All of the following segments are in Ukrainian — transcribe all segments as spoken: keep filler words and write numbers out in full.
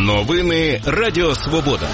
Новини Радіо Свобода.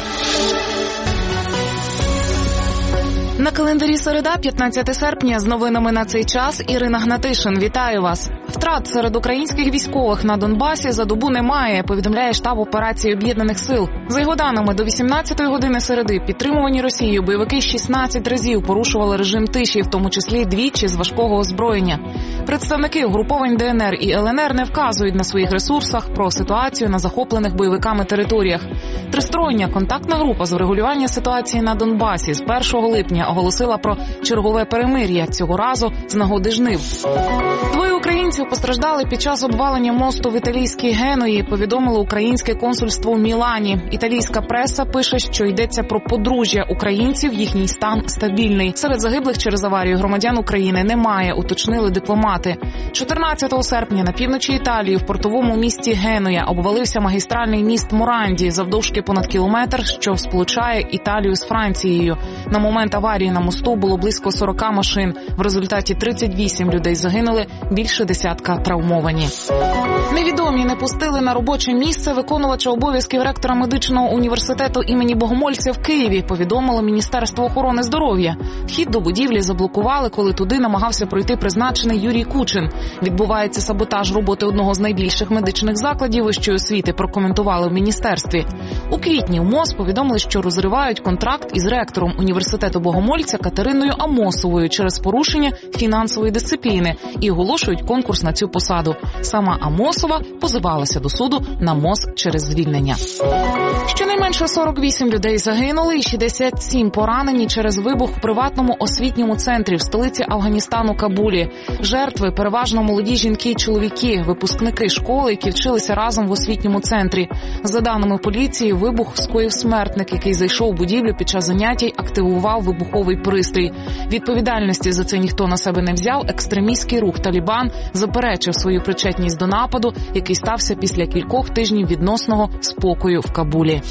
На календарі середа, п'ятнадцяте серпня, з новинами на цей час Ірина Гнатишин. Вітаю вас. Втрат серед українських військових на Донбасі за добу немає, повідомляє штаб операції Об'єднаних сил. За його даними, до вісімнадцятої години середи підтримувані Росією бойовики шістнадцять разів порушували режим тиші, в тому числі двічі з важкого озброєння. Представники угруповань Де Ен Ер і Ел Ен Ер не вказують на своїх ресурсах про ситуацію на захоплених бойовиками територіях. Тристороння контактна група з врегулювання ситуації на Донбасі з першого липня оголосила про чергове перемир'я, цього разу з нагоди жнив. Двоє українців постраждали під час обвалення мосту в італійській Генуї, повідомило українське консульство в Мілані. Італійська преса пише, що йдеться про подружжя українців, їхній стан стабільний. Серед загиблих через аварію громадян України немає, уточнили дипломати. чотирнадцятого серпня на півночі Італії в портовому місті Генуя обвалився магістральний міст Моранді завдовжки понад кілометр, що сполучає Італію з Францією. На момент аварії на мосту було близько сорок машин. В результаті тридцять вісім людей загинули, більше десятка травмовані. Невідомі не пустили на робоче місце виконувача обов'язків ректора медичного університету імені Богомольця в Києві, повідомило Міністерство охорони здоров'я. Вхід до будівлі заблокували, коли туди намагався пройти призначений Юрій Кучин. Відбувається саботаж роботи одного з найбільших медичних закладів вищої освіти, прокоментували в міністерстві. У квітні в МОЗ повідомили, що розривають контракт із ректором університету Богомольця Катериною Амосовою через порушення фінансової дисципліни і оголошують конкурс на цю посаду. Сама Амосова позивалася до суду на МОЗ через звільнення. Щонайменше сорок вісім людей загинули і шістдесят сім поранені через вибух в приватному освітньому центрі в столиці Афганістану Кабулі. Жертви – переважно молоді жінки і чоловіки, випускники школи, які вчилися разом в освітньому центрі. За даними поліції, вибух скоїв смертник, який зайшов у будівлю під час занять і активував вибуховий пристрій. Відповідальності за це ніхто на себе не взяв. Екстремістський рух «Талібан» заперечив свою причетність до нападу, який стався після кількох тижнів відносного спокою в Кабулі.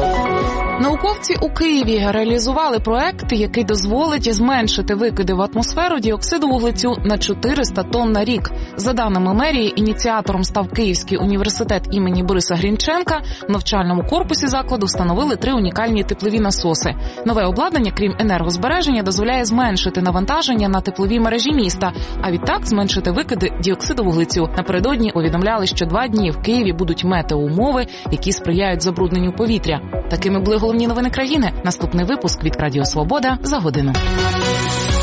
Науковці у Києві реалізували проект, який дозволить зменшити викиди в атмосферу діоксиду вуглецю на чотириста тонн на рік. За даними мерії, ініціатором став Київський університет імені Бориса Грінченка. В навчальному корпусі закладу встановили три унікальні теплові насоси. Нове обладнання, крім енергозбереження, дозволяє зменшити навантаження на теплові мережі міста, а відтак зменшити викиди діоксиду вуглецю. Напередодні повідомляли, що два дні в Києві будуть метеоумови, які сприяють забрудненню повітря. Такими були головні новини країни. Наступний випуск від Радіо Свобода за годину.